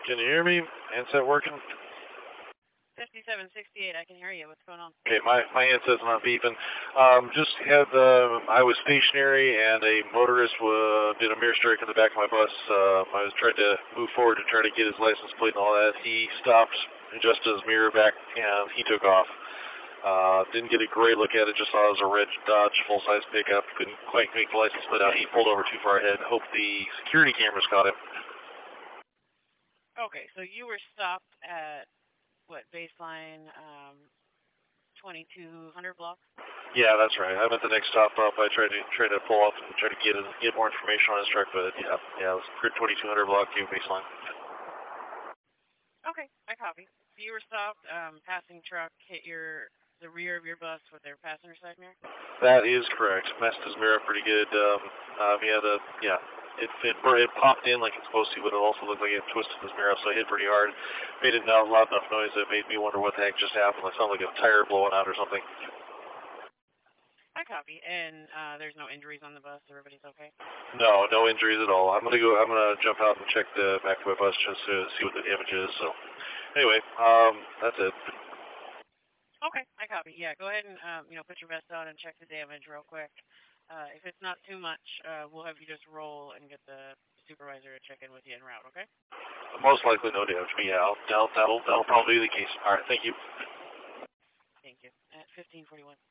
Can you hear me? Handset working? 5768, I can hear you. What's going on? Okay, my handset's not beeping. Just had, I was stationary and a motorist did a mirror strike in the back of my bus. I was trying to move forward to try to get his license plate and all that. He stopped, adjusted his mirror back, and he took off. Didn't get a great look at it, just saw it was a red Dodge full-size pickup. Couldn't quite make the license plate out. He pulled over too far ahead. Hope the security cameras caught him. Okay, so you were stopped at, what, baseline 2200 block? Yeah, that's right. I'm at the next stop up. I tried to pull off and try to get more information on his truck, but yeah, it was 2200 block Q baseline. Okay, I copy. So you were stopped, passing truck hit the rear of your bus with their passenger side mirror? That is correct. Messed his mirror up pretty good. It popped in like it's supposed to, but it also looked like it twisted his mirror up, so it hit pretty hard. Made a loud enough noise that made me wonder what the heck just happened. It sounded like a tire blowing out or something. I copy. And there's no injuries on the bus? Everybody's okay? No injuries at all. I'm gonna jump out and check the back of my bus just to see what the damage is. So anyway, that's it. Okay, I copy. Yeah, go ahead and put your vest on and check the damage real quick. If it's not too much, we'll have you just roll and get the supervisor to check in with you en route, okay? Most likely no damage, but yeah, that'll probably be the case. All right, thank you. Thank you. At 1541.